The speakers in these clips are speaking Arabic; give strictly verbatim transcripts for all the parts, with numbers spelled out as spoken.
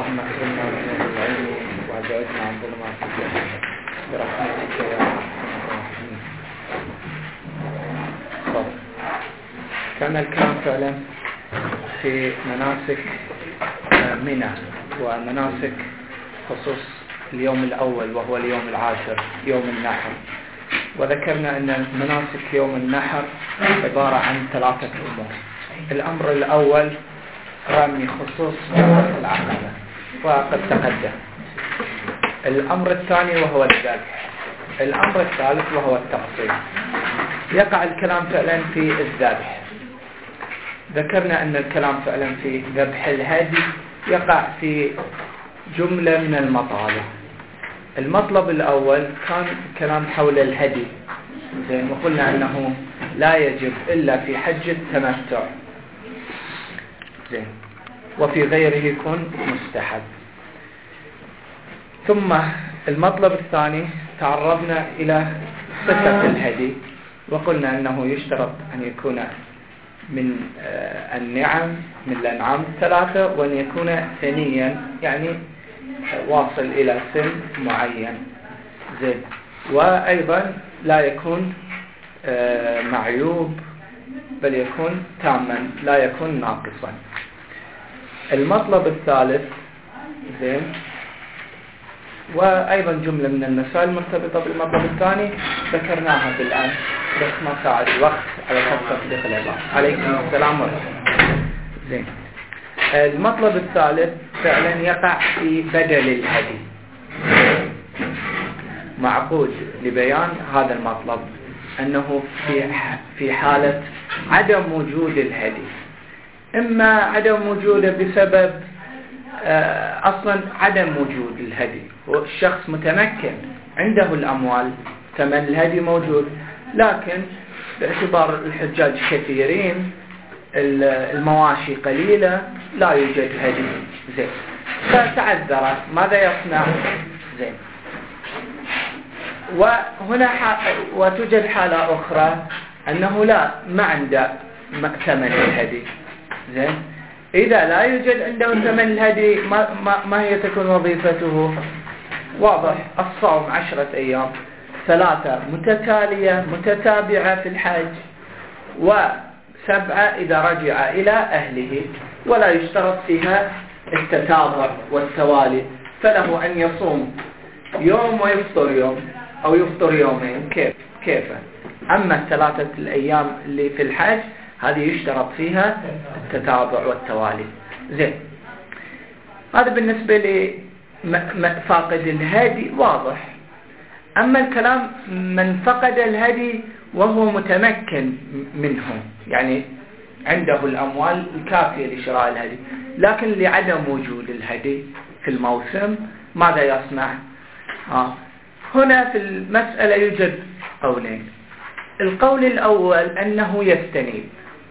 اللهم اكرمنا بنور العلم وابعدنا عن ظلمات الجهل برحمتك يا ارحم الراحمين. كان الكلام فعلا في مناسك منى ومناسك خصوص اليوم الأول وهو اليوم العاشر يوم النحر، وذكرنا أن مناسك يوم النحر عبارة عن ثلاثة أمور. الأمر الأول رمي خصوص جمرة العقبة وقد تقدم. الأمر الثاني وهو الذبح. الأمر الثالث وهو التقصير. يقع الكلام فعلا في الذبح. ذكرنا أن الكلام فعلا في ذبح الهدي يقع في جملة من المطالب. المطلب الأول كان الكلام حول الهدي، زين، وقلنا أنه لا يجب إلا في حج التمتع، زين، وفي غيره يكون مستحب. ثم المطلب الثاني تعرضنا إلى صفة الهدي، وقلنا أنه يشترط أن يكون من النعم من الأنعام الثلاثة، وأن يكون ثنيا يعني واصل إلى سن معين، زين، وأيضا لا يكون معيوب بل يكون تاما لا يكون ناقصا. المطلب الثالث، زين، وأيضا جملة من المسائل المرتبطة بالمطلب الثاني ذكرناها بالآن بس ما ساعد الوقت على تطبيق العبارة. عليكم السلام ورحمة. زين. المطلب الثالث فعلا يقع في بدل الهدي، معقود لبيان هذا المطلب أنه في في حالة عدم وجود الهدي، إما عدم وجوده بسبب أصلا عدم وجود الهدي، والشخص متمكن عنده الأموال ثمن الهدي موجود، لكن باعتبار الحجاج كثيرين المواشي قليلة لا يوجد هدي، زين، فتعذر ماذا يصنع؟ زين. وهنا وتوجد حالة أخرى أنه لا ما عنده ثمن الهدي، زين. إذا لا يوجد عنده ثمن الهدي ما, ما, ما هي تكون وظيفته؟ واضح، الصوم عشرة أيام ثلاثة متتالية متتابعة في الحج، وسبعة إذا رجع إلى أهله، ولا يشترط فيها التتابع والتوالي، فله أن يصوم يوم ويفطر يوم أو يفطر يومين كيف كيف. أما الثلاثة الأيام اللي في الحج هذه يشترط فيها التتابع والتوالي، زين. هذا بالنسبة لفاقد الهدي واضح. أما الكلام من فقد الهدي وهو متمكن منه، يعني عنده الأموال الكافية لشراء الهدي، لكن لعدم وجود الهدي في الموسم ماذا يصنع؟ آه. هنا في المسألة يوجد قولين. القول الأول أنه يستنيب،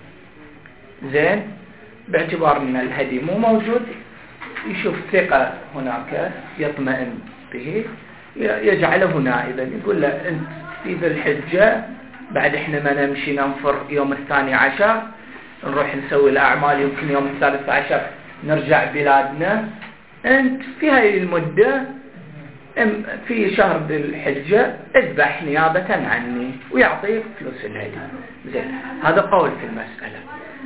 زين، باعتبار أن الهدي مو موجود، يشوف ثقة هناك يطمئن به يجعله نائبا، يقول له أنت في ذي الحجة بعد إحنا ما نمشي ننفر يوم الثاني عشر نروح نسوي الأعمال، يمكن يوم الثالث عشر نرجع بلادنا، أنت في هاي المدة في شهر ذي الحجة اذبح نيابة عني، ويعطيك فلوس الهدي، زين. هذا قول في المسألة،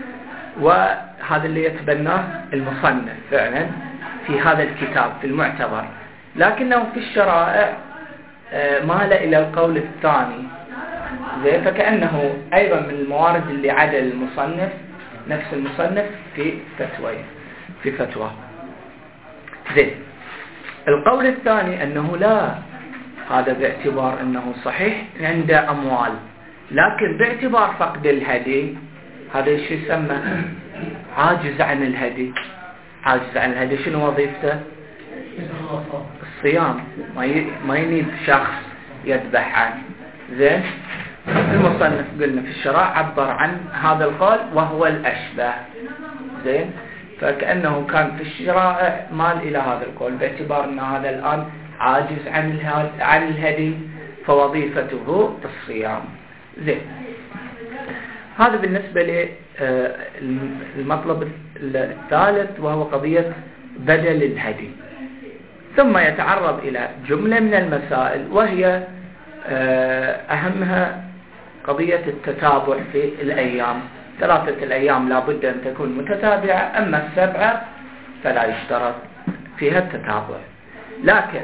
وهذا اللي يتبناه المصنف فعلا في هذا الكتاب في المعتبر، لكنه في الشرائع مال إلى القول الثاني، زين. فكأنه أيضا من الموارد اللي عدل المصنف نفس المصنف في فتوى في فتوى زين. القول الثاني أنه لا، هذا باعتبار أنه صحيح عنده أموال، لكن باعتبار فقد الهدي هذا ايش يسمى؟ عاجز عن الهدي. عاجز عن الهدي شنو وظيفته؟ الصيام، ما ينيب شخص يذبح عنه، زين. المصنف قلنا في الشرائع عبر عن هذا القول وهو الأشبه، زين. فكأنه كان في الشرائع مال إلى هذا القول باعتبار أن هذا الآن عاجز عن عن الهدي فوظيفته الصيام، زين. هذا بالنسبة للمطلب الثالث وهو قضية بدل الهدي. ثم يتعرض إلى جملة من المسائل، وهي أهمها قضية التتابع في الأيام. ثلاثة الأيام لا بد أن تكون متتابعة، أما السبعة فلا يشترط فيها التتابع. لكن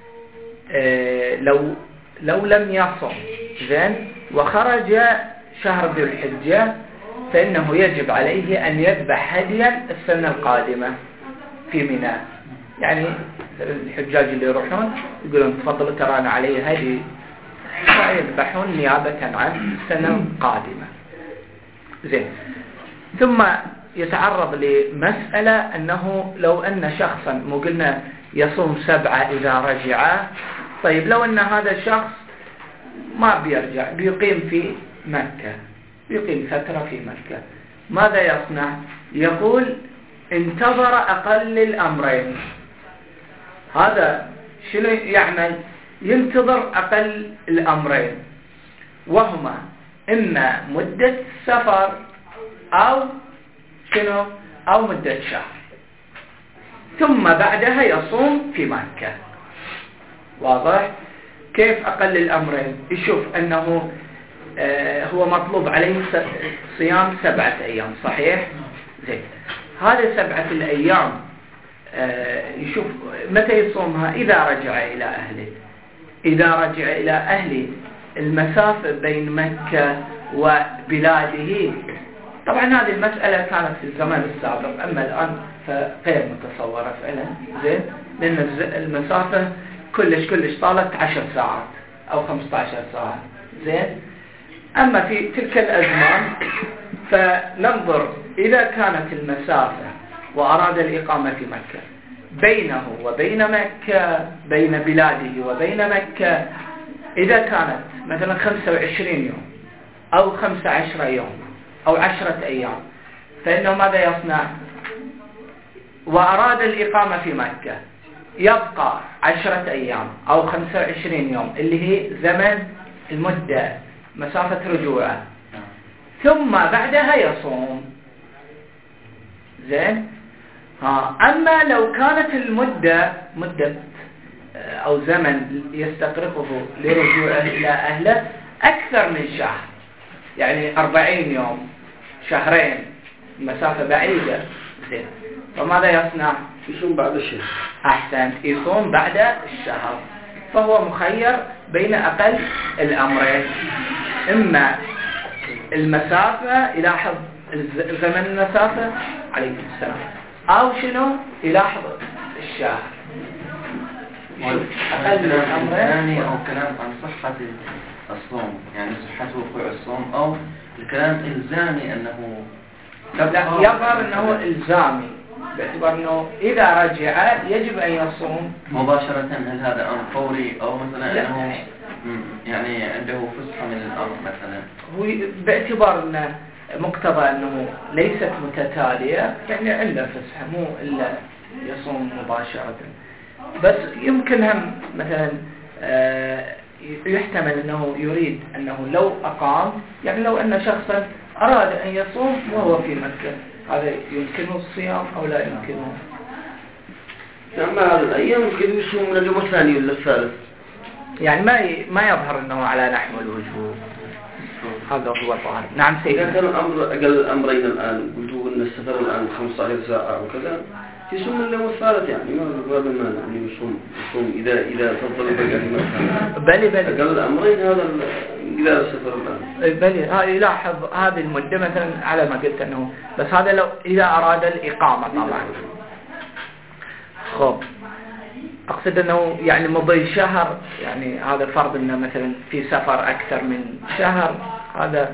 لو لو لم يصم زين وخرج شهر ذي الحجة، فإنه يجب عليه أن يذبح هديا السنة القادمة في منى. يعني الحجاج اللي يروحون يقولون تفضلوا ترى أنا علي هدي، فيذبحون نيابة عن السنة القادمة. زين. ثم يتعرض لمسألة أنه لو أن شخصا مو قلنا يصوم سبعة إذا رجع، طيب لو أن هذا الشخص ما بيرجع، بيقيم في مكة، بيقيم فترة في مكة، ماذا يصنع؟ يقول انتظر أقل الأمرين. هذا شنو يعمل؟ ينتظر أقل الأمرين، وهما إما مدة سفر أو شنو أو مدة شهر، ثم بعدها يصوم في مكة. واضح؟ كيف أقل الأمرين؟ يشوف أنه آه هو مطلوب عليه صيام سبعة أيام، صحيح؟ زين. هذه سبعة الأيام آه يشوف متى يصومها؟ إذا رجع إلى أهله. إذا رجع إلى أهله المسافة بين مكة وبلاده، طبعا هذه المسألة كانت في الزمان السابق، أما الآن فغير متصورة فعلا. زين. لأن المسافة كلش كلش طالت عشر ساعات أو خمسة عشر ساعة. زين. أما في تلك الأزمان فننظر إذا كانت المسافة وأراد الإقامة في مكة بينه وبين مكة، بين بلاده وبين مكة، إذا كانت مثلا خمسة وعشرين يوم أو خمسة عشر يوم أو عشرة أيام، فإنه ماذا يصنع؟ وأراد الإقامة في مكة، يبقى عشرة أيام أو خمسة وعشرين يوم اللي هي زمن المدة مسافة رجوعه، ثم بعدها يصوم. زين. ها. أما لو كانت المدة مدة أو زمن يستغرقه لرجوعه إلى أهله أكثر من شهر، يعني أربعين يوم، شهرين، مسافة بعيدة، زين، فماذا يصنع؟ يصوم بعد الشهر. أحسن، يصوم بعد الشهر. فهو مخير بين أقل الأمرين، إما المسافة، يلاحظ زمن المسافة عليكم السلام، أو شنو؟ يلاحظ الشهر. أقل الأمرين أو كلام عن صحة الصوم، يعني صحة وقوع الصوم، أو الكلام إلزامي أنه لا، يظهر أنه إلزامي باعتبار أنه إذا رجع يجب أن يصوم مباشرة. هل هذا أمر فوري أو مثلا أنه يعني عنده فسحة من الأمر مثلا؟ هو باعتبار أنه مقتضى أنه ليست متتالية، يعني عنده فسحة، مو إلا يصوم مباشرة. بس يمكن هم مثلا يحتمل أنه يريد أنه لو أقام، يعني لو أن شخصا أراد أن يصوم وهو في مكة، هذا يمكنه الصيام أو لا يمكنه؟ أما الأيام يمكن يصوم من اليوم الثاني ولا الثالث، يعني ما ما يظهر أنه على نحو الوجوب. هذا هو الظاهر. نعم سيدي. إذا كان الأمر أقل الأمرين الآن، قلتوا أن السفر الآن خمسة عشر ساعة وكذا، يصوم من اليوم الثالث، يعني ما بالمانع أن يصوم يصوم إذا إذا فضل بقى في مكة. بلي بلي. أقل الأمرين هذا إذا السفر الآن. بلي. ها يلاحظ هذه المدة مثلا على ما قلت أنه، بس هذا لو إذا أراد الإقامة طبعا. خب. أقصد أنه يعني مضي شهر، يعني هذا فرض أنه مثلا في سفر أكثر من شهر، هذا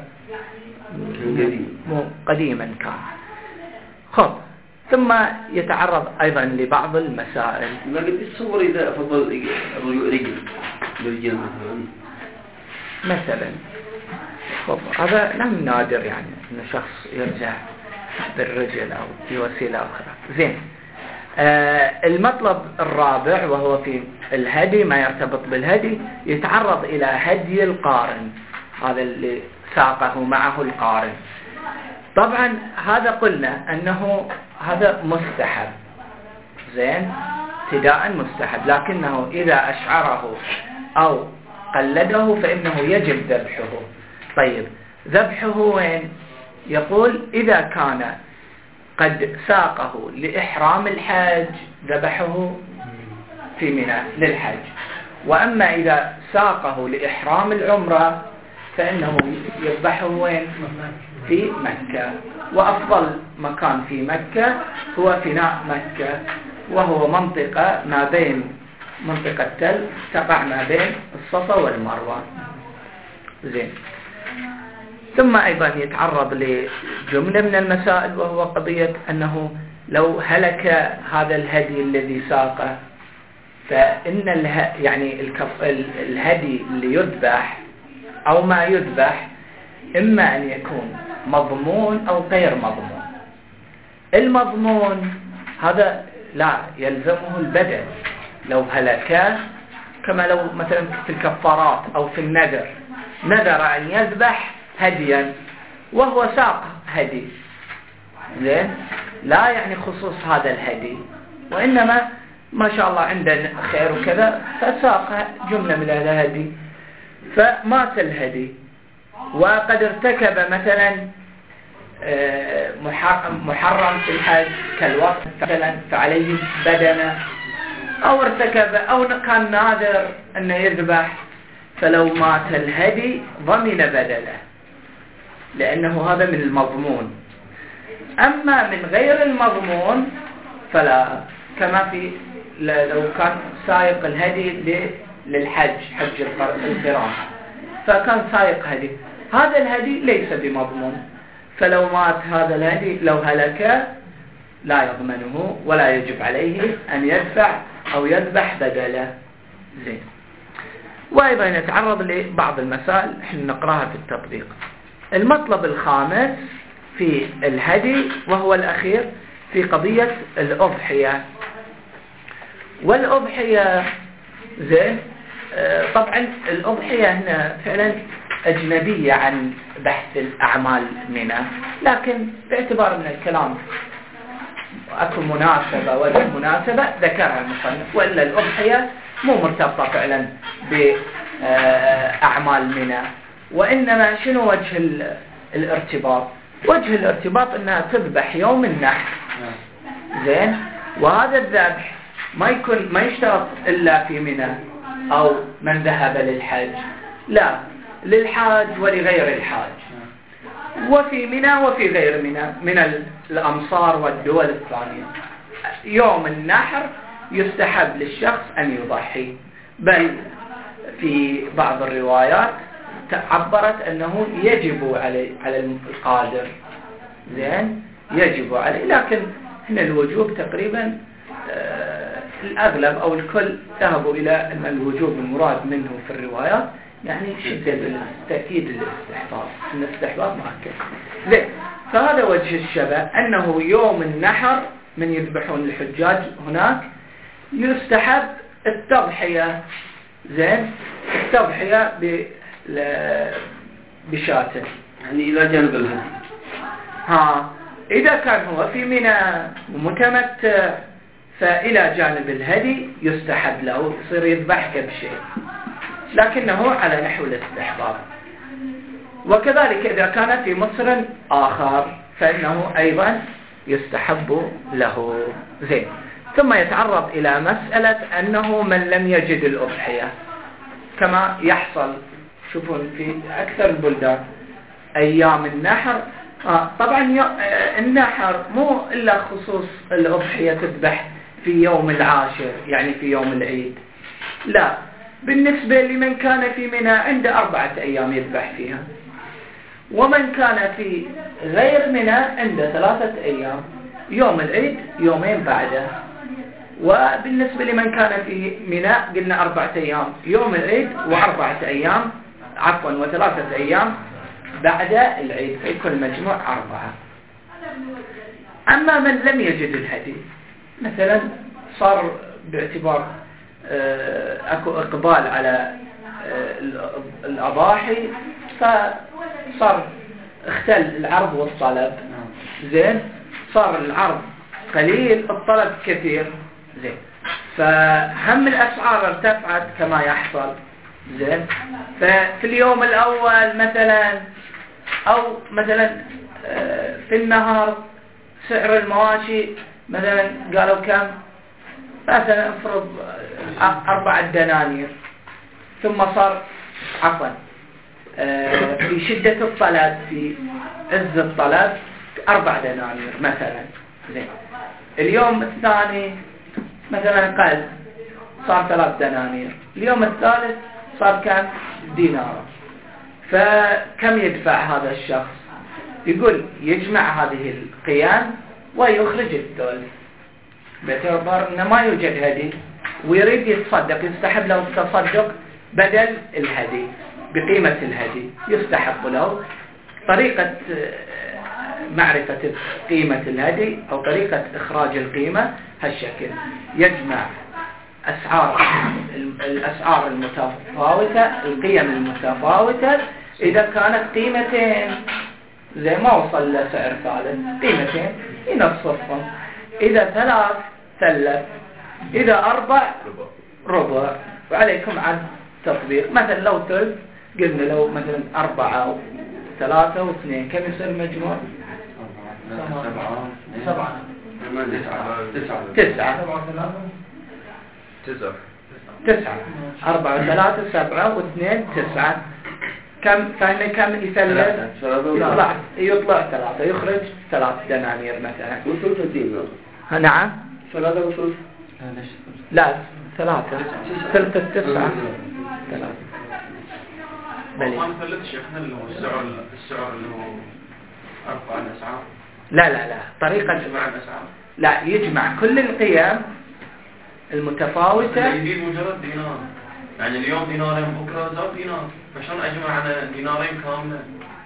قديم. قديما كان. خب. ثم يتعرض أيضا لبعض المسائل. ما قد يتصور إذا فضل رجل برجال مثلا مثلا. خب. هذا لم نادر، يعني أن شخص يرجع بالرجل أو بوسيلة أخرى. زين. آه المطلب الرابع وهو في الهدي، ما يرتبط بالهدي، يتعرض إلى هدي القارن، هذا اللي ساقه معه القارن. طبعا هذا قلنا أنه هذا مستحب. زين ابتداء مستحب، لكنه إذا أشعره أو قلده فإنه يجب ذبحه. طيب ذبحه وين؟ يقول إذا كان قد ساقه لإحرام الحج ذبحه في منى للحج، وأما إذا ساقه لإحرام العمرة فإنه يذبحه وين؟ في مكة. وأفضل مكان في مكة هو فناء مكة، وهو منطقة ما بين منطقة تل تقع ما بين الصفا والمروة. زين. ثم أيضا يتعرض لجملة من المسائل، وهو قضية أنه لو هلك هذا الهدي الذي ساقه فإن اله يعني الكف الهدي اللي يذبح أو ما يذبح إما أن يكون مضمون أو غير مضمون. المضمون هذا لا يلزمه البدل لو هلك، كما لو مثلا في الكفارات أو في النذر نذر أن يذبح هديا وهو ساق هدي، زين لا يعني خصوص هذا الهدي، وإنما ما شاء الله عنده خير وكذا فساق جملة من الهدي فمات الهدي، وقد ارتكب مثلا محرم في الحج كالوقت مثلا فعليه بدنه، أو ارتكب أو كان نادر أن يذبح، فلو مات الهدي ضمن بدله لأنه هذا من المضمون. أما من غير المضمون فلا، كما في لو كان سائق الهدي للحج حج القران فكان سائق هدي، هذا الهدي ليس بمضمون، فلو مات هذا الهدي لو هلك لا يضمنه ولا يجب عليه أن يدفع أو يذبح بدله. زين. وأيضا يتعرض لبعض المسائل احنا نقراها في التطبيق. المطلب الخامس في الهدي وهو الأخير في قضية الأضحية. والأضحية زين آه طبعا الأضحية هنا فعلا أجنبية عن بحث الأعمال منها، لكن باعتبار من الكلام أكو مناسبة ولا مناسبة ذكرها المصنف، وإلا الأضحية مو مرتبطة فعلا بأعمال منها، وإنما شنو وجه الارتباط؟ وجه الارتباط أنها تذبح يوم النحر. زين. وهذا الذبح ما يكون ما يشترط إلا في منى أو من ذهب للحج، لا، للحاج ولغير الحاج، وفي منى وفي غير منى من الأمصار والدول الثانية. يوم النحر يستحب للشخص أن يضحي، بل في بعض الروايات تعبرت أنه يجب على على القادر. زين يجب عليه، لكن هنا الوجوب تقريبا آه الأغلب أو الكل ذهبوا إلى أن الوجوب المراد منه في الروايات يعني شدة تأكيد الاستحباب، أن الاستحباب مؤكد. زين. فهذا وجه الشبه، أنه يوم النحر من يذبحون الحجاج هناك يستحب التضحية. زين. التضحية بشاة يعني إلى جانب الهدي. ها إذا كان هو في منى ومتمتع فإلى جانب الهدي يستحب له يصير يذبح كبشيء، لكنه على نحو الاستحباب. وكذلك إذا كان في مصر آخر فإنه أيضا يستحب له. زين. ثم يتعرض إلى مسألة أنه من لم يجد الأضحية، كما يحصل شوفون في أكثر البلدان أيام النحر. آه طبعا النحر مو إلا خصوص الأضحية تذبح في يوم العاشر يعني في يوم العيد، لا، بالنسبة لمن كان في منى عنده أربعة أيام يذبح فيها، ومن كان في غير منى عنده ثلاثة أيام، يوم العيد يومين بعده. وبالنسبة لمن كان في منى قلنا أربعة أيام يوم العيد وأربعة أيام عفوا وثلاثة أيام بعد العيد، فيكون المجموع أربعة. أما من لم يجد الهدي مثلا صار باعتبار أكو إقبال على الأضاحي فصار اختل العرض والطلب. زين. صار العرض قليل الطلب كثير، زين. فهم الأسعار ارتفعت كما يحصل. زين. ففي اليوم الأول مثلا أو مثلا في النهار سعر المواشي مثلا قالوا كم، مثلا افرض أربعة دنانير، ثم صار عفوا في شدة الطلب، في عز الطلب أربع دنانير مثلا. زين. اليوم الثاني مثلا قل صار ثلاث دنانير، اليوم الثالث صار كم؟ دينار. فكم يدفع هذا الشخص؟ يقول يجمع هذه القيم ويخرج الثلث، باعتبار انه ما يوجد هدي ويريد يتصدق، يستحب له التصدق بدل الهدي بقيمة الهدي، يستحب له. طريقة معرفة قيمة الهدي أو طريقة إخراج القيمة هالشكل: يجمع أسعار الأسعار المتفاوتة، القيم المتفاوتة، إذا كانت قيمتين زي ما وصل لسعر ثالث، قيمتين ينصفهم، إذا ثلاث ثلث، إذا أربع ربع. وعليكم عن تطبيق. مثلا لو ثلث قلنا لو مثلا أربعة ثلاثة واثنين كم يصير مجموع؟ سبعة سبعة تسعة تسعة تسعة تسعة أربعة ثلاثة سبعة واثنين تسعة. كم فهنا كم يثلث؟ يطلع يطلع ثلاثة، يخرج ثلاث دنانير مثلا. وثلث الدينار. نعم. ثلاثة وثلث. لا ثلاثة ثلث التسعة ثلاثة. بلي. ما نثلث شيخنا اللي هو السعر السعر اللي هو أربع الأسعار. لا لا لا طريقة يجمع الأسعار. لا يجمع كل القيم المتفاوتة. يزيد مجرد دينار، يعني اليوم دينارين بكرة زاد دينار، فشلون أجمع على دينارين كاملة؟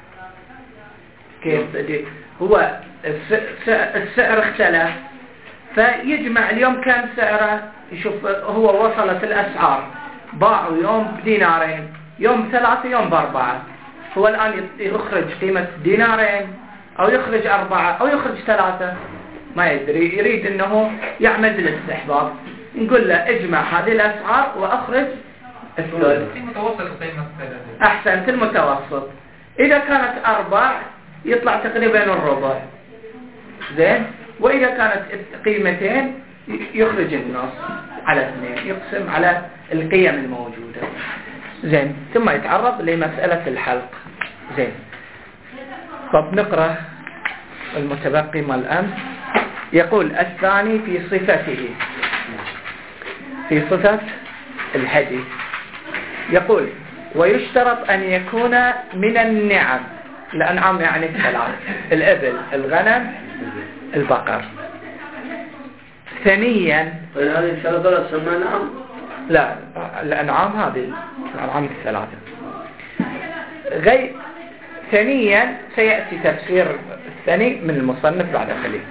كيف دي؟ هو السعر اختلف، فيجمع اليوم كم سعره، يشوف هو وصلت الأسعار، باعوا يوم بدينارين، يوم ثلاثة، يوم بأربعة. هو الآن يخرج قيمة دينارين أو يخرج أربعة أو يخرج ثلاثة، ما يدري، يريد أنه يعمل بالاستحباب. نقول له اجمع هذه الأسعار وأخرج الثلث. متوسط قيمة أحسنت، المتوسط. إذا كانت أربع يطلع تقريبا الربع. زين. وإذا كانت قيمتين يخرج النص على اثنين، يقسم على القيم الموجودة. زين. ثم يتعرض لمسألة الحلق. زين. طب نقرأ المتبقي مال الأمس. يقول الثاني في صفته، في صفة الهدي، يقول ويشترط أن يكون من النعم. الأنعام يعني الثلاث: الإبل، الغنم، البقر. ثانيا هذه الثلاثة تسمى نعم؟ لا، الأنعام هذه الأنعام الثلاثة. غير ثانيا سيأتي تفسير الثاني من المصنف بعد قليل،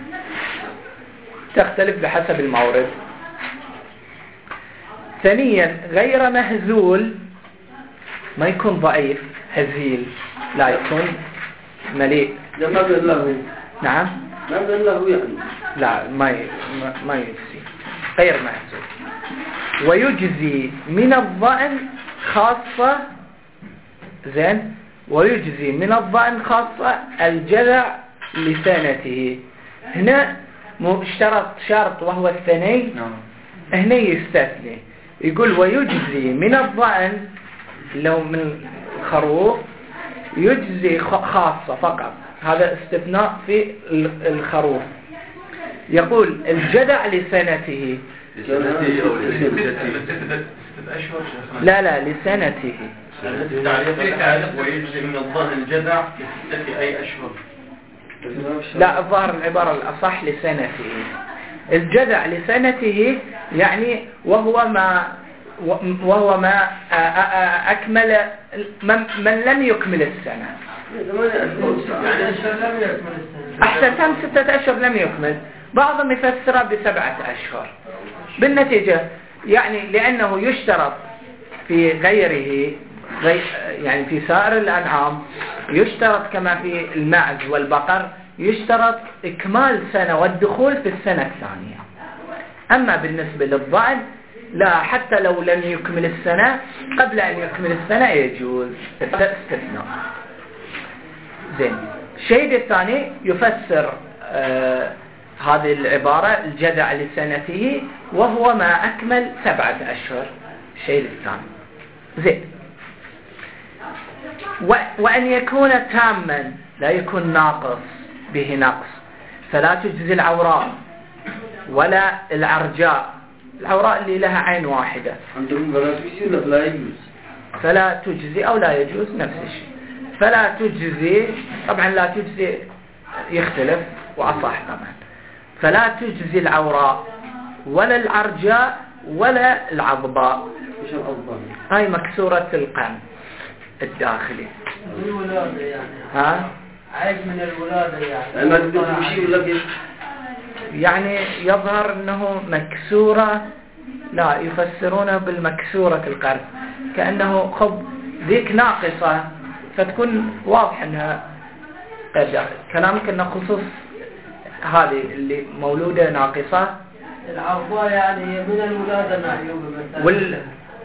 تختلف بحسب المورد. ثانيا غير مهزول، ما يكون ضعيف هزيل، لا يكون مليء. لا ما بين له. نعم. ما بين له يعني. لا ما ي... ما يجزي، غير مهزول. ويجزي من الضأن خاصة. زين. ويجزي من الضأن خاصة الجذع لسنته. هنا اشترط شرط وهو الثاني، هنا يستثني، يقول ويجزي من الضأن لو من الخروف يجزي خاصة فقط، هذا استثناء في الخروف. يقول الجذع لسنته. لا لا لسنته. ويجزي من الضأن الجذع لستة أي أشهر. لا، الظاهر العبارة الأصح لسنته. الجذع لسنته يعني وهو ما وهو ما أكمل من لم يكمل السنة. أحسن تم ستة أشهر لم يكمل، بعضهم يفسرها بسبعة أشهر. بالنتيجة يعني لأنه يشترط في غيره، غير يعني في سائر الأنعام يشترط كما في المعز والبقر، يشترط إكمال سنة والدخول في السنة الثانية. أما بالنسبة للضأن لا، حتى لو لم يكمل السنة قبل أن يكمل السنة يجوز، هذا استثناء. زين. الشيء الثاني يفسر آه هذه العبارة الجذع لسنته وهو ما أكمل سبعة أشهر. الشيء الثاني زين. وأن يكون تاما لا يكون ناقص به نقص، فلا تجزي العوراء ولا العرجاء. العوراء اللي لها عين واحدة عندهم فلا تجزي ولا فلا يجوز؟ فلا تجزي أو لا يجوز نفس الشيء. فلا تجزي طبعا، لا تجزي يختلف وأصح طبعا. فلا تجزي العوراء ولا العرجاء ولا العضباء. ايش العضباء؟ هاي مكسورة القرن الداخلي. الولادة يعني. ها؟ عيب من الولادة يعني. ما تقدر تمشي ولا كيف؟ يعني يظهر انه مكسورة، لا يفسرونه بالمكسورة القرن، كأنه خب ذيك ناقصة فتكون واضح انها قدر. كلامك انه خصوص هذه اللي مولودة ناقصة. العضباء يعني من الولادة معيوبة مثلا. وال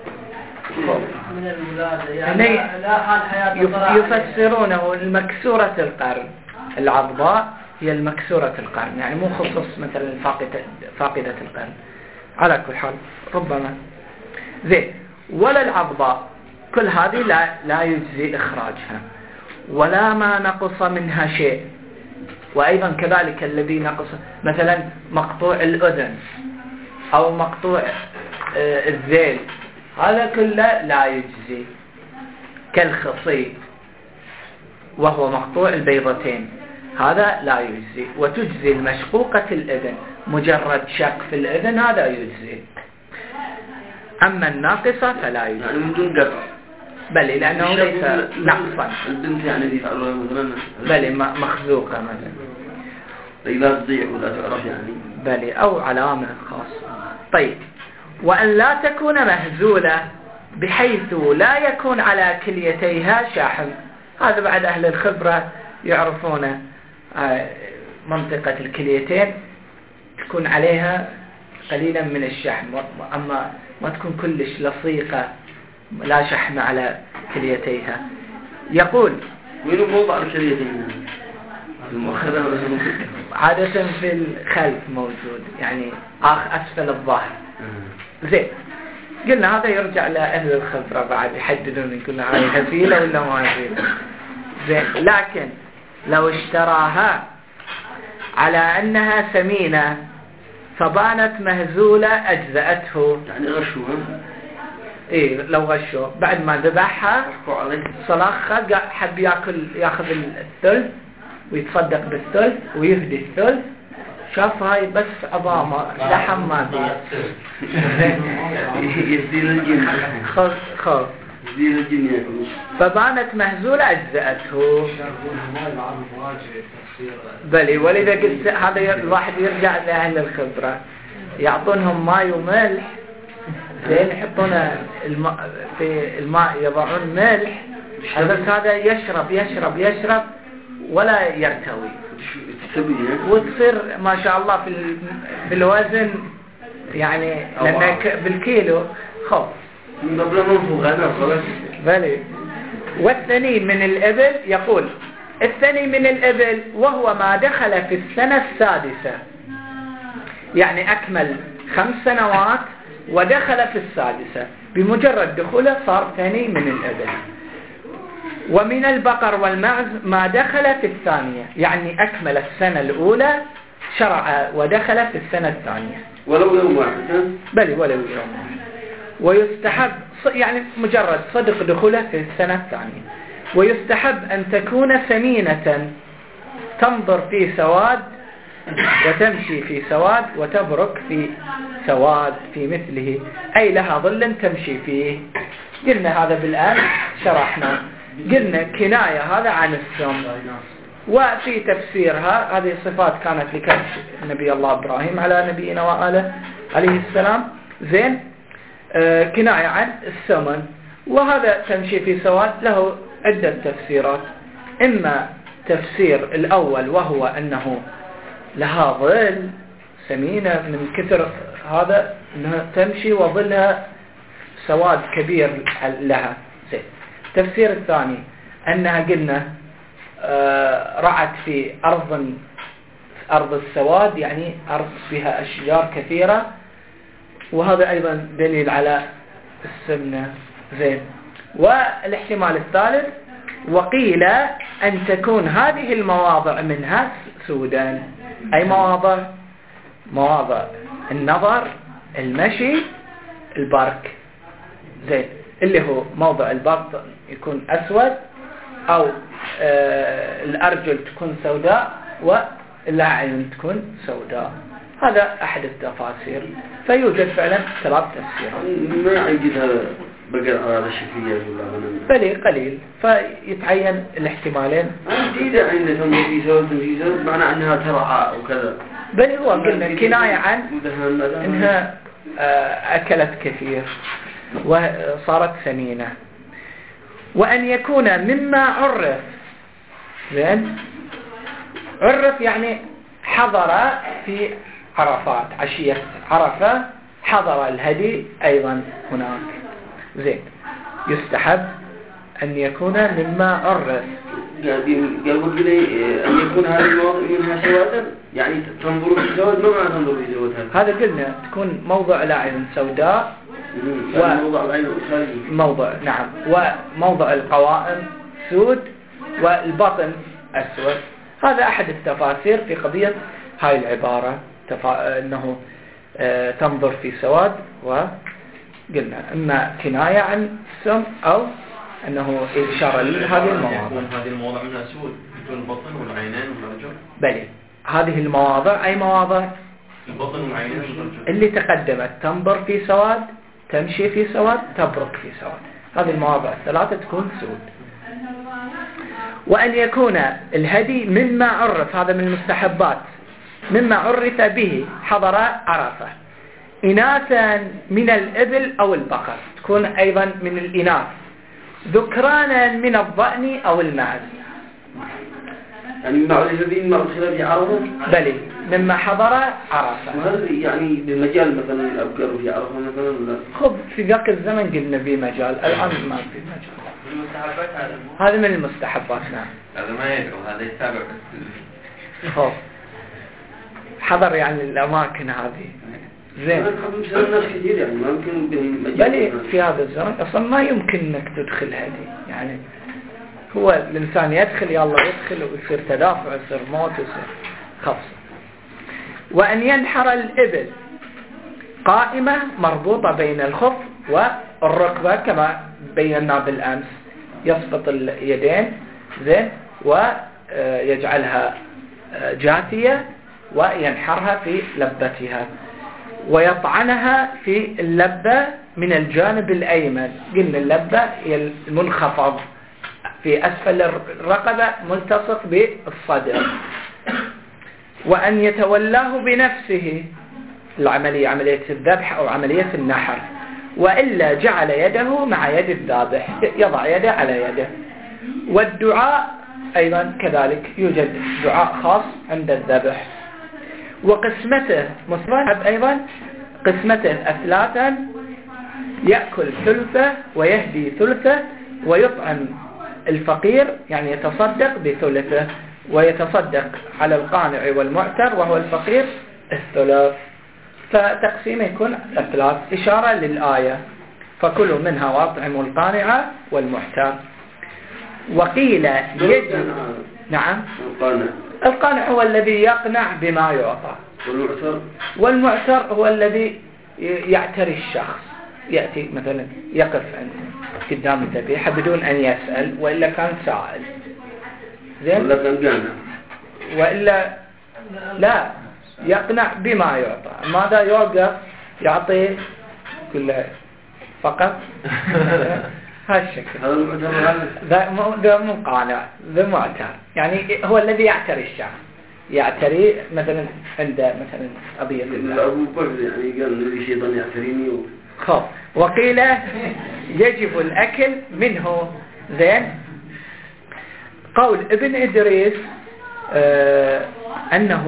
من الولادة يعني لا حال حياة يفسرونه المكسورة القرن. العضباء هي المكسورة القرن، يعني مو خصوص مثلا فاقدة فاقدة القرن. على كل حال ربما زين. ولا العضباء، كل هذه لا لا يجزي إخراجها، ولا ما نقص منها شيء. وأيضا كذلك الذي نقص مثلا مقطوع الأذن أو مقطوع آه الذيل، هذا كله لا يجزي. كالخصي وهو مقطوع البيضتين، هذا لا يجزي. وتجزي المشقوقة الأذن، مجرد شق في الأذن هذا يجزي. أما الناقصة فلا يجزي. يعني من دون قطع. بلي لأنه ليس نقصا. البنت يعني دي فعلوها مثلا. بلي مخزوقة مثلا. لا تضيع ولا تعرف يعني. بلي أو علامة خاصة. طيب. وأن لا تكون مهزولة بحيث لا يكون على كليتيها شاحم. هذا بعد أهل الخبرة يعرفون منطقة الكليتين تكون عليها قليلا من الشحم، أما ما تكون كلش لصيقة لا شحم على كليتيها. يقول وين موضع الكليتين؟ المؤخرة ولا عادة في الخلف موجود، يعني آخ أسفل الظهر. زين. قلنا هذا يرجع لأهل الخبرة بعد يحددون يقولون هاي هزيلة ولا ما هزيلة. زين. لكن لو اشتراها على أنها ثمينة فبانت مهزولة أجزأته. يعني غشوها. إيه لو غشوا بعد ما ذبحها صلاخها حب يأكل يأخذ الثلث ويتصدق بالثلث ويهدي الثلث، شاف هاي بس عظامة لحم ما فيها. يزيل الجن. خذ خذ. يزيل الجن يأكل. فبانت مهزولة أجزأته. بلي ولذا قلت هذا الواحد يرجع لأهل الخبرة، يعطونهم ماء وملح، لين يحطون الماء في الماء يضعون ملح، بس هذا يشرب يشرب يشرب ولا يرتوي، وتصير ما شاء الله في في الوزن يعني لأن بالكيلو خف. بلي. والثاني من الإبل يقول الثاني من الإبل وهو ما دخل في السنة السادسة، يعني أكمل خمس سنوات ودخل في السادسة، بمجرد دخوله صار ثاني من الإبل. ومن البقر والمعز ما دخل في الثانية، يعني أكمل السنة الأولى شرع ودخل في السنة الثانية ولو يوم واحد. بلي ولو يوم واحد. ويستحب يعني مجرد صدق دخوله في السنة الثانية. ويستحب أن تكون ثمينة تنظر في سواد وتمشي في سواد وتبرك في سواد في مثله، أي لها ظل تمشي فيه. قلنا هذا بالآن شرحنا، قلنا كناية هذا عن السم. وفي تفسيرها هذه الصفات كانت لكبش نبي الله إبراهيم على نبينا وآله عليه السلام. زين. آه كناية عن السمن، وهذا تمشي في سواد له عدة تفسيرات. إما تفسير الأول وهو أنه لها ظل سمينة من كثر هذا أنها تمشي وظلها سواد كبير لها. زين. التفسير الثاني أنها قلنا آه رعت في أرض أرض السواد، يعني أرض فيها أشجار كثيرة، وهذا أيضا دليل على السمنة. زين. والاحتمال الثالث وقيل أن تكون هذه المواضع منها سودا. أي مواضع؟ مواضع النظر، المشي، البرك. زين. اللي هو موضع البطن يكون أسود، أو آه الأرجل تكون سوداء، والأعين تكون سوداء. هذا أحد التفاسير. فيوجد فعلا ثلاث تفسيرات. ما عندي هذا بقى على الشكلية ولا غنم. بلي قليل، فيتعين الاحتمالين. جديدة عندنا تنظر في سواد في سواد معنى أنها ترعى وكذا. بل هو قلنا كناية عن أنها أكلت كثير وصارت سمينة. وأن يكون مما عرف. زين. عرف يعني حضر في عرفات، عشية عرفة حضر الهدي أيضا هناك. زين. يستحب أن يكون مما عرف. قالوا لي أن يكون هذه المواضع منها سوادا، يعني تنظر في سواد. ما معنى تنظر في سواد هذا؟ هذا قلنا تكون موضع العين سوداء، وموضع العين خارجي. موضع نعم، وموضع القوائم سود، والبطن أسود. هذا أحد التفاسير في قضية هاي العبارة، تفا... أنه آه تنظر في سواد، وقلنا إما كناية عن السم أو أنه إشارة لهذه المواضع. هذه المواضع منها سود، يكون البطن والعينين والرجل. بلي. هذه المواضع أي مواضع؟ البطن والعينين والرجل اللي تقدمت تنظر في سواد، تمشي في سواد، تبرك في سواد. هذه المواضع الثلاثة تكون سود. وأن يكون الهدي مما عرف، هذا من المستحبات، مما عرف به حضر عرفة، إناثا من الإبل أو البقر، تكون أيضا من الإناث، ذكرانا من الضأن أو المعز. يعني مما عرف به مما أدخل في عرفة. بلي. مما حضر عرفة. وهذا يعني بمجال مثلا الأبكار في عرفة مثلا ولا؟ خب في ذاك الزمن قلنا في مجال، الآن ما في مجال. المستحبات هذا هذا من المستحبات. نعم. هذا ما يدعو، هذا يتابع. خب حضر يعني الأماكن هذه. زين. الناس كثير يعني ما يمكن بهم مجال. بلي في هذا الزمن أصلا ما يمكن إنك تدخل هذه، يعني هو الإنسان يدخل يلا يدخل ويصير تدافع، يصير موت، يصير خفص. وأن ينحر الإبل قائمة مربوطة بين الخف والركبة كما بينا بالأمس، يسقط اليدين. زين. ويجعلها جاثية وينحرها في لبتها، ويطعنها في اللبة من الجانب الأيمن. قلنا اللبة هي المنخفض في أسفل الرقبة ملتصق بالصدر. وأن يتولاه بنفسه العملية، عملية الذبح أو عملية النحر، وإلا جعل يده مع يد الذابح، يضع يده على يده. والدعاء أيضا كذلك، يوجد دعاء خاص عند الذبح. وقسمته مستحب أيضا، قسمته أثلاثا، يأكل ثلثه ويهدي ثلثه، ويطعم الفقير يعني يتصدق بثلثه، ويتصدق على القانع والمعتر وهو الفقير الثلاث. فتقسيمه يكون الثلاث إشارة للآية، فكلوا منها واطعموا القانع والمعتر. وقيل يجب. نعم. القانع. القانع هو الذي يقنع بما يعطى. والمعتر. والمعتر هو الذي يعتري الشخص، يأتي مثلا يقف قدام الذبيحة بدون أن يسأل، وإلا كان سائل. زين. ولا كان قانع. وإلا لا، يقنع بما يعطى. ماذا يوقف يعطيه كله فقط هالشكل. هذا المعتر. ذا مو ذا مو قانع، ذا معتر، يعني هو الذي يعتري الشخص، يعتري مثلا عنده مثلا قضية أبو بكر يعني قال الذي شيطان يعتريني و... خب. وقيل يجب الأكل منه. زين. قول ابن إدريس آه أنه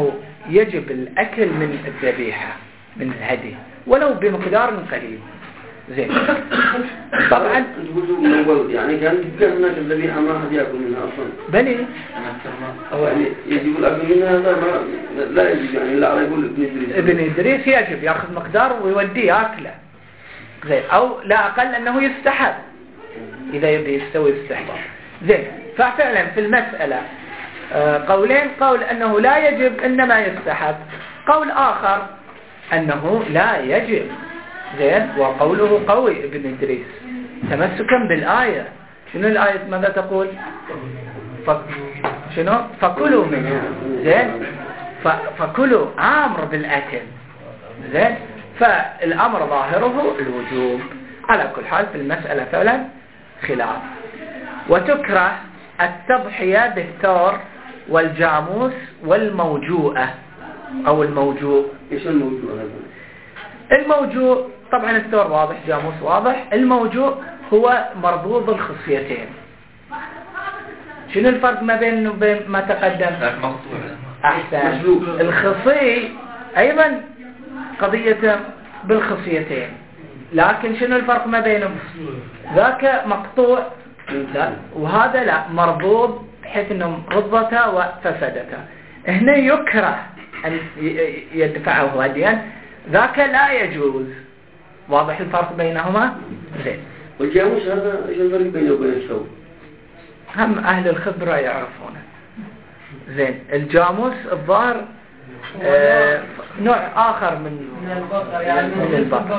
يجب الأكل من الذبيحة من الهدي ولو بمقدار قليل. زين. طبعا يعني كان هناك الذبيحة ما حد يأكل منها أصلا. بلي. أو يعني يجب الأكل منها لا ما لا يجب يعني لا يقول ابن إدريس. ابن إدريس يجب يأخذ مقدار ويوديه يأكله. زين. أو لا أقل أنه يستحب إذا يبي يستوي استحباب. زين. ففعلا في المسألة قولين، قول أنه لا يجب إنما يستحب، قول آخر أنه لا يجب. زين. وقوله قوي ابن إدريس تمسكا بالآية. شنو الآية ماذا تقول؟ ف... شنو؟ فكلوا منها. زين. ف... فكلوا أمر بالأكل. زين. فالأمر ظاهره الوجوب. على كل حال في المسألة فعلا خلاف. وتكره التضحية بالثور والجاموس والموجوءة أو الموجوء. إيش الموجوء هذا؟ الموجوء طبعا الثور واضح، جاموس واضح. الموجوء هو مربوط الخصيتين. شنو الفرق ما بين وبين ما تقدم؟ أحسن. الخصي أيضا قضية بالخصيتين، لكن شنو الفرق ما بينهم؟ ذاك مقطوع لا وهذا لا، مربوط بحيث انه رضته وفسدته. هنا يكره ان يدفعه هديا، ذاك لا يجوز. واضح الفرق بينهما؟ زين. والجاموس هذا ايش الفرق بينه وبين الثور؟ هم اهل الخبره يعرفونه. زين. الجاموس الظاهر آه نوع آخر من من البقر، يعني من البقر.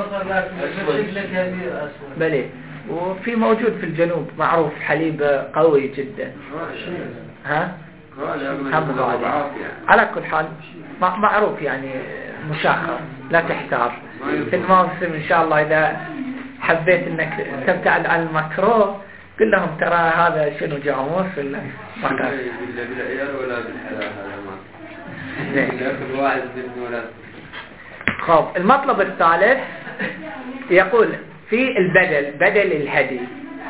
بلي. وفي موجود في الجنوب معروف حليب قوي جدا. ها؟ هم على كل حال معروف يعني مشاخر، لا تحتار. في الموسم إن شاء الله إذا حبيت إنك تبتعد عن المكروه قل لهم ترى هذا شنو جاموس ولا ما تعرف. لا بالعيال ولا بالحلال هذا ما. زين. واحد بالولد. خب المطلب الثالث يقول في البدل، بدل الهدي.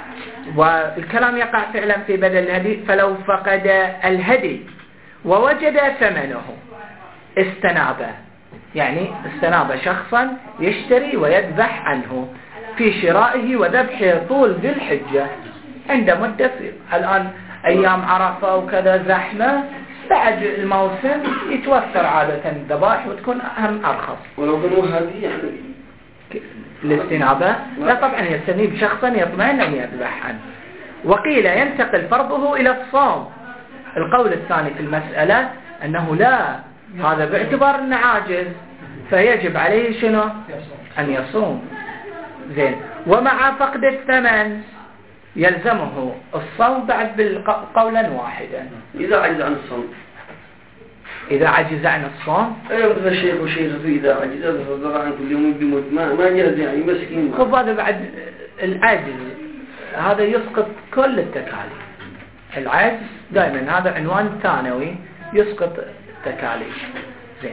والكلام يقع فعلا في بدل الهدي. فلو فقد الهدي ووجد ثمنه استنابه، يعني استناب شخصا يشتري ويذبح عنه في شرائه وذبحه طول ذي الحجة عند مدة. الآن أيام عرفة وكذا زحمة، بعد الموسم يتوفر عادة الذبائح وتكون أهم أرخص. ولو كانوا هذه يعني الاستنابة لا طبعا يستنيب شخصا يطمئن أن يذبح عنه. وقيل ينتقل فرضه إلى الصوم. القول الثاني في المسألة أنه لا، هذا باعتبار أنه عاجز فيجب عليه شنو؟ أن يصوم. زين. ومع فقد الثمن يلزمه الصوم بعد بالقولا واحدا. إذا عجز عن الصوم. إذا عجز عن الصوم. أيوة مثل الشيخ وشيخ إذا عجز فضل عن كل يوم بيموت ما ما جاز يعني مسكين. خب هذا بعد العجز هذا يسقط كل التكاليف. العجز دائما هذا عنوان ثانوي يسقط التكاليف. زين.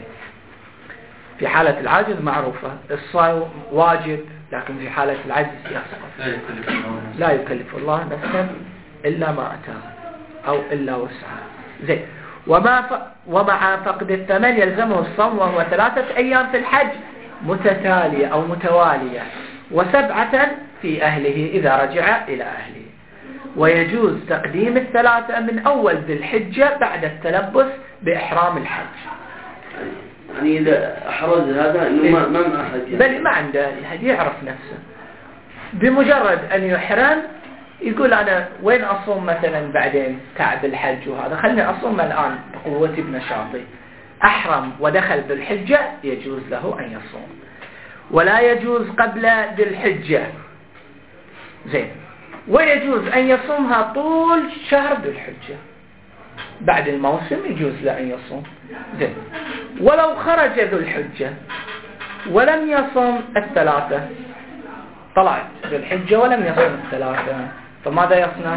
في حالة العجز معروفة الصوم واجب، لكن في حالة العجز يسقط. لا يكلف الله نفسا إلا ما أتاه أو إلا وسعها. زين. وما ف... ومع فقد الثمن يلزمه الصوم وهو ثلاثة أيام في الحج متتالية أو متوالية، وسبعة في أهله إذا رجع إلى أهله. ويجوز تقديم الثلاثة من أول ذي الحجة بعد التلبس بإحرام الحج. يعني إذا أحرز هذا إنه ما ما مع حج. بل ما عنده الهدي يعرف نفسه. بمجرد أن يحرم يقول أنا وين أصوم مثلا بعدين تعب الحج وهذا، خلني أصوم الآن بقوتي بنشاطي. أحرم ودخل بالحجة يجوز له أن يصوم. ولا يجوز قبل ذي الحجة. زين. ويجوز أن يصومها طول شهر ذي الحجة. بعد الموسم يجوز له أن يصوم. زين. ولو خرج ذو الحجة ولم يصوم الثلاثة، طلعت ذو الحجة ولم يصوم الثلاثة، فماذا يصنع؟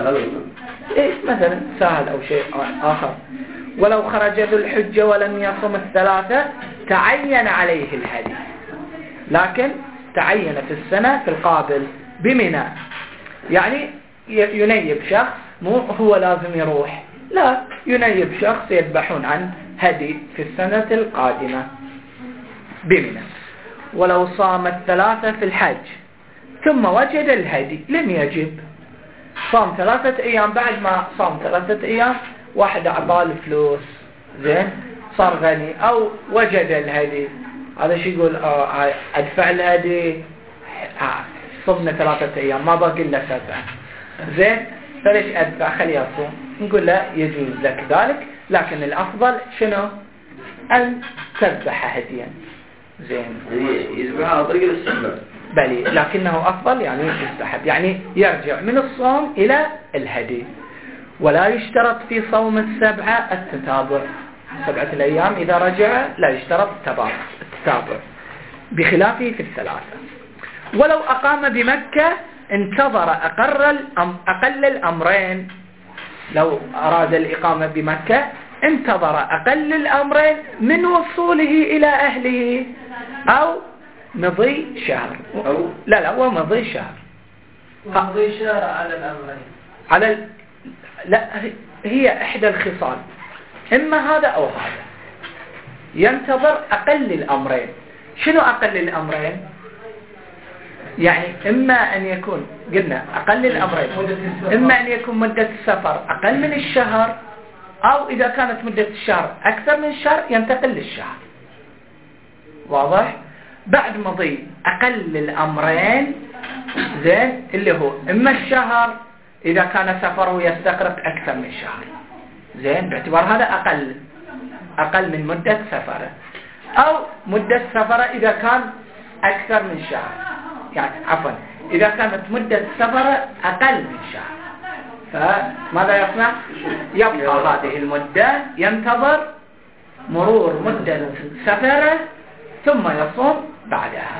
إيه مثلا سهل أو شيء آخر. ولو خرج ذو الحجة ولم يصوم الثلاثة تعين عليه الهدي، لكن تعين في السنة في القابل بمنى. يعني ينيب شخص، مو هو لازم يروح، لا، ينيب شخص يذبحون عنه هدي في السنة القادمة بمنى. ولو صام الثلاثة في الحج ثم وجد الهدي لم يجب. صام ثلاثة أيام، بعد ما صام ثلاثة أيام واحد أعطاه الفلوس زين صار غني أو وجد الهدي، هذا شو يقول؟ آه أدفع الهدي، آه صمنا ثلاثة أيام ما باقي إلا سبعة زين فليش أدفع؟ خليه يصوم. نقول لا يجوز لك ذلك، لكن الأفضل شنو؟ أن تذبح هديا زين يذبحها على طريق الاستحباب، بلي لكنه أفضل يعني يستحب، يعني يرجع من الصوم إلى الهدي. ولا يشترط في صوم السبعة التتابع، سبعة الأيام إذا رجع لا يشترط التتابع بخلافه في الثلاثة. ولو أقام بمكة انتظر أقر الأم أقل الأمرين، لو أراد الإقامة بمكة انتظر أقل الأمرين من وصوله إلى أهله أو مضي شهر أو لا لا هو مضي شهر. مضي شهر على الأمرين على ال... لا هي إحدى الخصال، إما هذا أو هذا. ينتظر أقل الأمرين. شنو أقل الأمرين؟ يعني إما أن يكون قلنا أقل الأمرين، إما أن يكون مدة السفر أقل من الشهر، أو إذا كانت مدة الشهر أكثر من الشهر ينتقل للشهر. واضح؟ بعد مضي أقل الأمرين زين اللي هو إما الشهر إذا كان سفره يستغرق أكثر من شهر زين باعتبار هذا أقل أقل من مدة سفره، أو مدة سفره إذا كان أكثر من شهر، يعني عفوا إذا كانت مدة سفره أقل من شهر فماذا يصنع؟ يبقى هذه المدة ينتظر مرور مدة سفره ثم يصوم بعدها.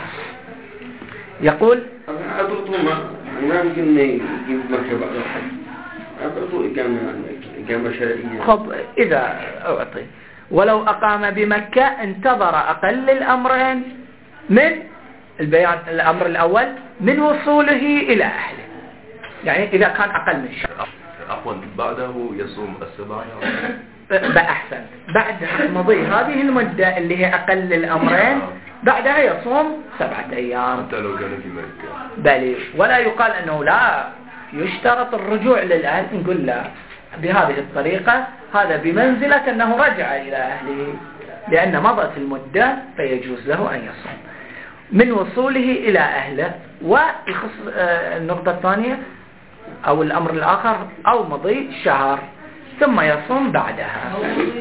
يقول أدرطوا ما يمكن يجيب مكة بعد الحج، أدرطوا إقامة إقامة شرعية. خب إذا أعطي ولو أقام بمكة انتظر أقل الأمرين من البيان الأمر الأول من وصوله إلى أهله، يعني إذا كان أقل من شهر عفوا بعده يصوم السبعة بأحسن بعد مضي هذه المدة اللي هي أقل الأمرين بعدها يصوم سبعة أيام حتى لو كان في مكة. بل ولا يقال أنه لا يشترط الرجوع للأهل، نقول لا بهذه الطريقة هذا بمنزلة أنه رجع إلى أهله لأن مضت المدة فيجوز له أن يصوم من وصوله إلى أهله. ويخص النقطة الثانية أو الأمر الآخر أو مضي شهر ثم يصوم بعدها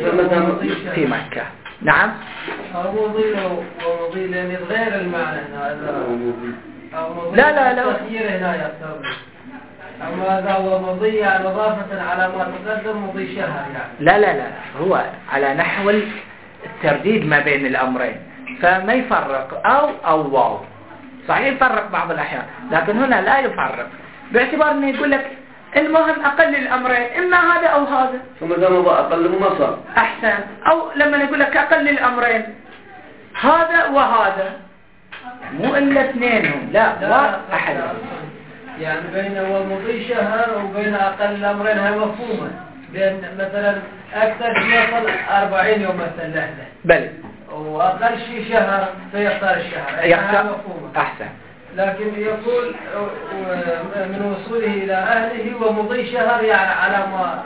في مكة. نعم أو مضي ومضي لأن غير المعنى هذا لا لا لا تغيير هنا يعتبر، أما هذا هو مضي يعني إضافة على ما تقدم مضي شهر يعني. لا لا لا هو على نحو الترديد ما بين الأمرين فما يفرق أو أو واو، صحيح يفرق بعض الأحيان لكن هنا لا يفرق باعتبار أنه يقول لك المهم أقل الأمرين إما هذا أو هذا، فماذا مضى أقل ما صار أحسن. أو لما نقول لك أقل الأمرين هذا وهذا مو إلا اثنينهم لا, لا واحد يعني بين ومضي شهر وبين أقل الأمرين هي مفهومة، لأن مثلا أكثر شيء يصل أربعين يوم مثلا لحظة بل وأقل شيء شهر فيختار الشهر يختار مفهومة أحسن. لكن يقول من وصوله إلى أهله ومضي شهر يعني على ما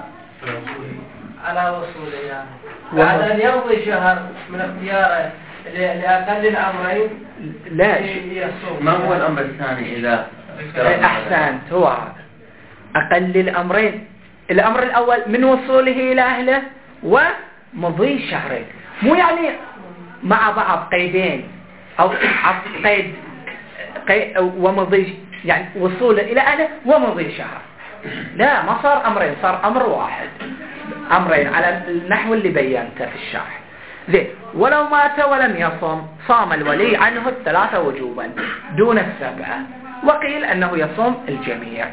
على وصوله يعني بعد أن يمضي شهر من اختياره لأقل الأمرين لا يصوم. ما هو الأمر الثاني إذا أحسنت؟ هو أقل الأمرين. الأمر الأول من وصوله إلى أهله ومضي شهرين، مو يعني مع بعض قيدين أو قيد قيد ومضي يعني وصوله إلى أهله ومضي شهر، لا ما صار أمرين صار أمر واحد، أمرين على النحو اللي بينته في الشرح. زين ولو مات ولم يصوم صام الولي عنه الثلاثة وجوبا دون السبعة، وقيل أنه يصوم الجميع.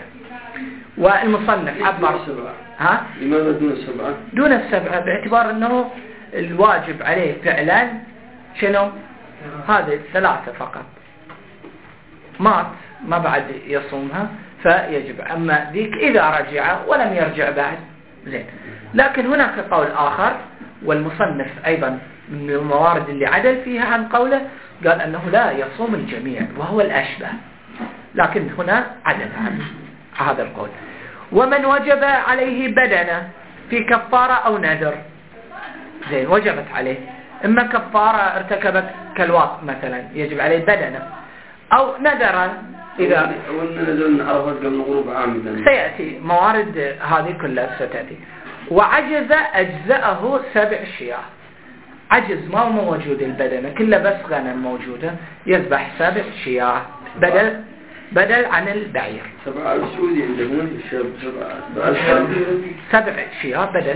والمصنف عبر ها لماذا دون السبعة؟ دون السبعة باعتبار أنه الواجب عليه فعلا شنو هذه الثلاثة فقط، مات ما بعد يصومها فيجب، أما ذيك إذا رجع ولم يرجع بعد. زين لكن هناك قول آخر والمصنف أيضا من الموارد اللي عدل فيها عن قوله قال أنه لا يصوم الجميع وهو الأشبه، لكن هنا عدل عن هذا القول. ومن وجب عليه بدنه في كفارة أو نذر، زين وجبت عليه إما كفارة ارتكبت كالواط مثلا يجب عليه بدنه، أو نذر إذا سيأتي موارد هذه كلها ستأتي. وعجز أجزاءه سبع شياه، عجز ما هو موجود البدنة كله بس غنم موجودة يذبح سبع شياه بدل بدل عن البعير. سبع السعودي عندهم سبع سبع شياه بدل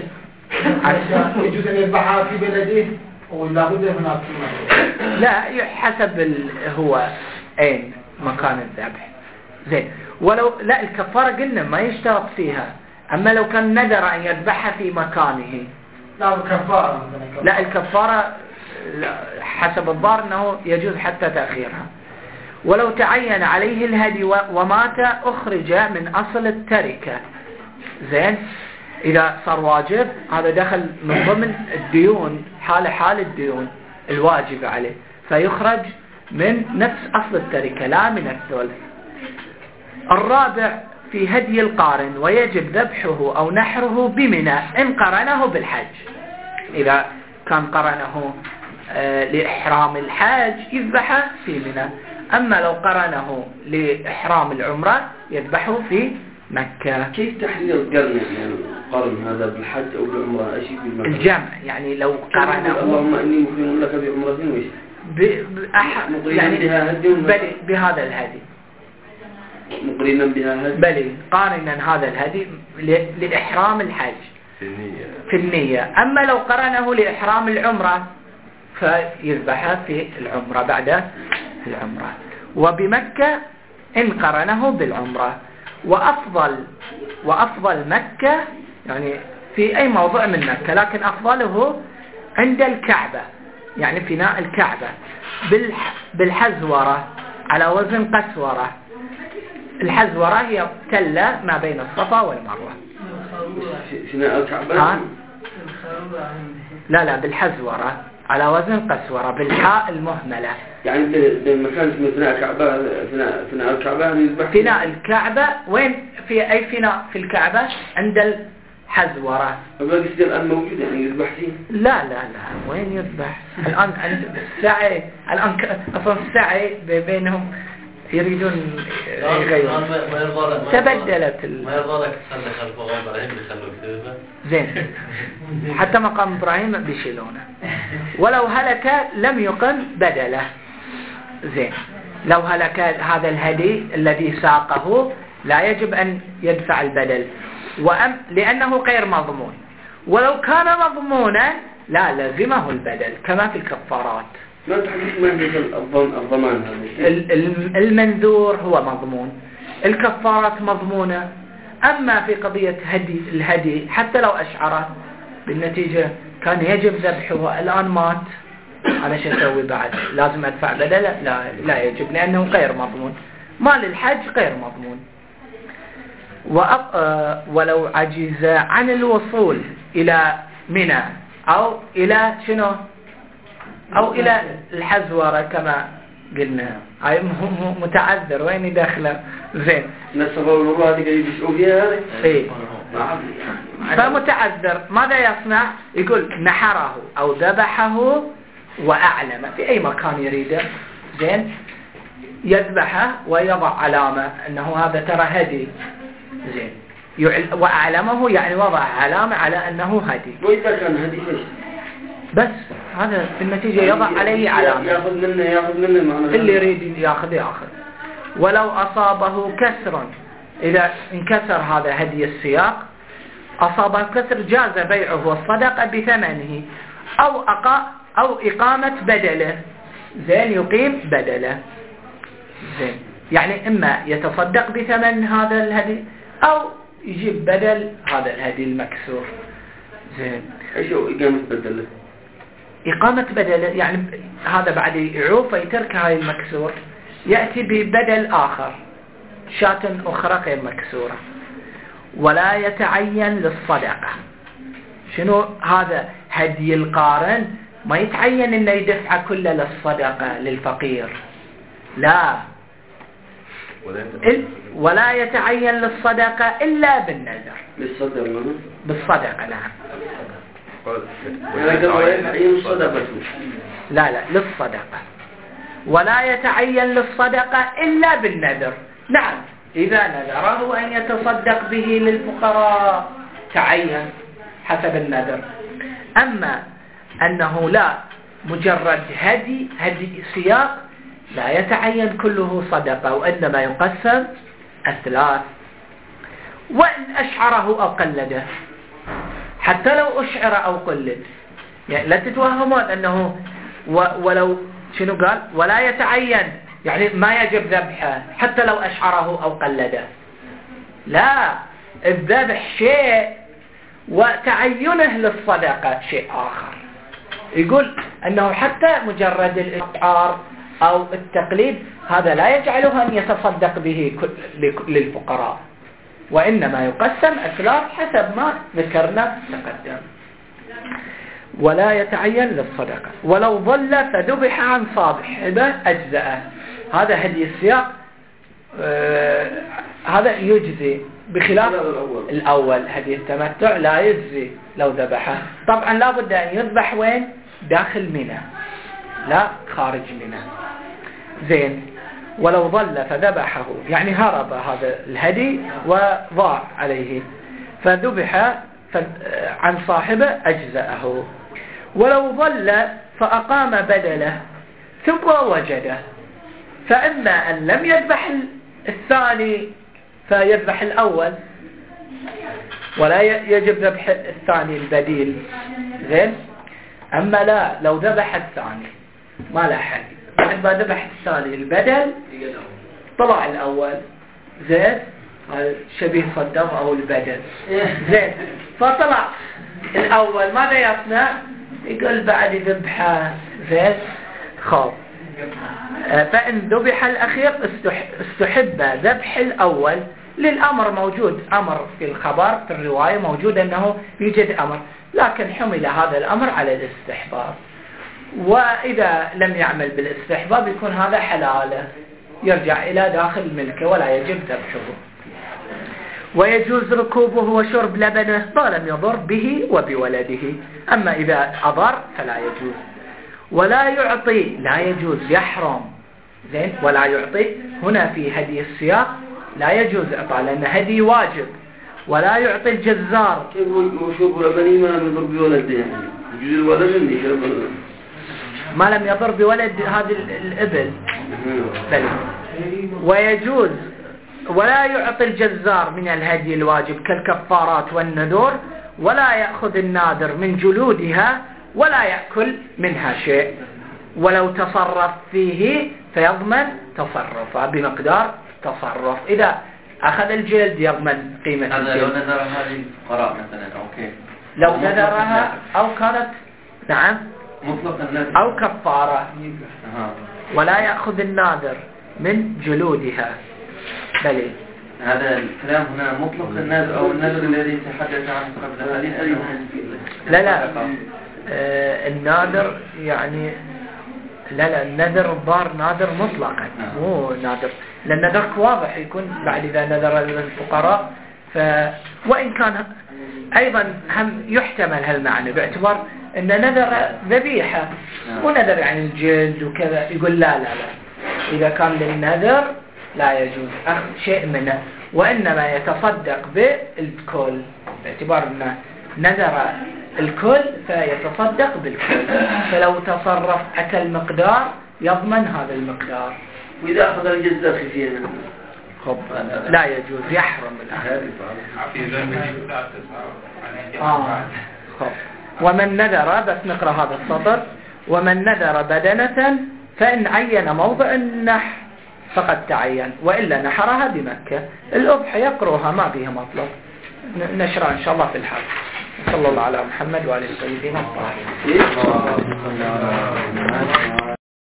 يجوز أن يذبحها في بلده ولا بد هناك لا حسب هو أين مكان الذبح. زين ولو لا الكفارة قلنا ما يشترط فيها، أما لو كان نذر أن يذبحها في مكانه لا الكفارة لا الكفارة حسب الظاهر أنه يجوز حتى تأخيرها. ولو تعين عليه الهدي ومات أخرج من أصل التركة. زين إذا صار واجب هذا دخل من ضمن الديون، حال حال الديون الواجب عليه، فيخرج من نفس أصل التركة لا من الثلث. الرابع في هدي القارن ويجب ذبحه أو نحره بمنى إن قرنه بالحج. إذا كان قرنه آه لإحرام الحج يذبحه في منى، أما لو قرنه لإحرام العمرة يذبحه في مكة. كيف تحديد القرن يعني القرن هذا بالحج أو بالعمرة أشي بالمكة؟ الجمع يعني لو قرنه اللهم إني مقيم لك بعمرة وإيش بأح... يعني بلي بهذا الهدي مقرنا بها هدي بلي قارنا هذا الهدي لإحرام الحج في النية في النية. أما لو قرنه لإحرام العمرة فيذبحها في العمرة بعد العمرة. وبمكة إن قرنه بالعمرة. وأفضل وأفضل مكة يعني في أي موضع من مكة، لكن أفضله عند الكعبة يعني فناء الكعبة بالحزورة على وزن قسورة. الحزورة هي تلة ما بين الصفا والمروة. فناء الكعبة لا لا بالحزورة على وزن قسورة بالحاء المهملة. يعني المكان اسمه فناء الكعبة فناء فناء الكعبة فناء الكعبة وين في أي فناء في الكعبة عند الحزورة. باقي الآن موجود يعني يذبح فيه؟ لا لا لا وين يذبح الآن عند السعي الآن أصلا السعي بينهم يريدون يغيروا تبدلت ال... ما يرضى لك تصلي خلف مقام إبراهيم بيخلوك تذبح زين حتى مقام إبراهيم بيشيلونه. ولو هلك لم يقم بدله. زين لو هلك هذا الهدي الذي ساقه لا يجب أن يدفع البدل وأم لأنه غير مضمون. ولو كان مضمونا لا لازمه البدل كما في الكفارات. ما تحدث مهدة الضمان هذا المنذور هو مضمون، الكفارات مضمونة. أما في قضية هدي الهدي حتى لو أشعره بالنتيجة كان يجب ذبحه الآن مات أنا شو أسوي بعد لازم أدفع بدل؟ لا لا يجب لأنه غير مضمون. مال الحج غير مضمون. ولو عجز عن الوصول إلى منى أو إلى شنو أو إلى الحزورة كما قلنا هاي متعذر وين يدخله. زين نصف والله هذه قاعد يسأل فيها هذه إيه فمتعذر ماذا يصنع؟ يقول نحره أو ذبحه وأعلم في أي مكان يريده. زين يذبحه ويضع علامة أنه هذا ترى هدي. زين وأعلمه يعني وضع علامة على أنه هدي. وإذا كان هدي إيش بس هذا في النتيجة يضع عليه علامة يأخذ منه يأخذ منه معنا اللي يريد يأخذ يأخذ. ولو أصابه كسر إذا انكسر هذا هدي السياق أصابه كسر جاز بيعه والصدقة بثمنه أو أقا أو إقامة بدله. زين يقيم بدله. زين يعني إما يتصدق بثمن هذا الهدي أو يجيب بدل هذا الهدي المكسور. زين إيش هو إقامة بدله؟ إقامة بدله يعني هذا بعد يعوف يترك هاي المكسور يأتي ببدل آخر شاة أخرى غير مكسورة. ولا يتعين للصدقة. شنو هذا هدي القارن ما يتعين انه يدفع كله للصدقة للفقير، لا، ولا يتعين للصدقة إلا بالنذر. بالصدقة بالصدقة نعم. لا لا للصدقة، ولا يتعين للصدقة إلا بالنذر. نعم إذا نذره أن يتصدق به للفقراء تعين حسب النذر. أما أنه لا مجرد هدي هدي سياق لا يتعين كله صدقة، وإنما يقسم الثلاث. وإن أشعره أو قلده، حتى لو أشعر أو قلد، يعني لا تتوهمون أنه ولو شنو قال ولا يتعين يعني ما يجب ذبحه حتى لو أشعره أو قلده، لا، الذبح شيء وتعينه للصدقة شيء آخر. يقول أنه حتى مجرد الإشعار أو التقليد هذا لا يجعله أن يتصدق به للفقراء، وإنما يقسم أثلاث حسب ما ذكرنا تقدم. ولا يتعين للصدقة. ولو ظل فذبح عن صاحبه أجزأه. هذا هدي السياق، آه هذا يجزي، بخلاف الأول هدي التمتع لا يجزي لو ذبحه. طبعا لا بد أن يذبح وين؟ داخل منى، لا خارج منى. زين. ولو ظل فذبحه يعني هرب هذا الهدي وضاع عليه، فذبح عن صاحبه أجزأه. ولو ظل فأقام بدله ثم وجده، فإما أن لم يذبح الثاني فيذبح الأول، ولا يجب ذبح الثاني البديل. زين. أما لا، لو ذبح الثاني ما لا حد، بعد ما ذبح الثاني البدل طلع الأول. زين. شبيه صدام أو البدل. زين. فطلع الأول ماذا يصنع؟ يقول بعد ذبحه. زين. خاب. فإن ذبح الأخير استحب ذبح الأول للأمر موجود، أمر في الخبر في الرواية موجود أنه يوجد أمر، لكن حمل هذا الأمر على الاستحباب. وإذا لم يعمل بالاستحباب يكون هذا حلاله، يرجع إلى داخل ملكه ولا يجب ذبحه. ويجوز ركوبه وشرب لبنه ما لم يضر به وبولده. أما إذا أضر فلا يجوز. ولا يعطي، لا يجوز، يحرم. زين. ولا يعطي هنا في هدي السياق لا يجوز إعطاء لأن هدي واجب. ولا يعطي الجزار. كيف وشرب لبني ما لم يضر بولده؟ يعني يجوز الولد اللي يشرب ما لم يضر بولد هذه الإبل. بل. ويجوز. ولا يعطي الجزار من الهدي الواجب كالكفارات والنذور، ولا يأخذ النادر من جلودها ولا يأكل منها شيء. ولو تصرف فيه فيضمن تصرفه بمقدار تصرف. إذا أخذ الجلد يضمن قيمة الجلد. هذا لو نذر هذه الفقراء مثلا أو كيف؟ لو نذرها أو كانت نعم مطلق النذر أو كفارة. ولا يأخذ النادر من جلودها. بلي. هذا الكلام هنا مطلق النذر أو النذر الذي تحدث عنه قبل هذه. لا لا آه النادر يعني لا لا النذر الضار نادر مطلقا مو نادر، لأن نذرك واضح يكون بعد إذا نذر للفقراء. ف وإن كان أيضا هم يحتمل هالمعنى باعتبار أن نذر ذبيحة ونذر يعني الجلد وكذا، يقول لا لا لا إذا كان للنذر لا يجوز أخذ شيء منه، وإنما يتصدق بالكل باعتبار أنه نذر الكل فيتصدق بالكل. فلو تصرف أكل مقدار يضمن هذا المقدار. وإذا أخذ الجزاء خفيا خب لا يجوز، يحرم الأخذ. آه. خب. ومن نذر، بس نقرأ هذا السطر، ومن نذر بدنة فإن عين موضع النحر فقد تعين، وإلا نحرها بمكة. الأضحى يقروها ما بها مطلب، نشرها إن شاء الله في الحج. صلى الله على محمد وعلى الطيبين الطاهرين.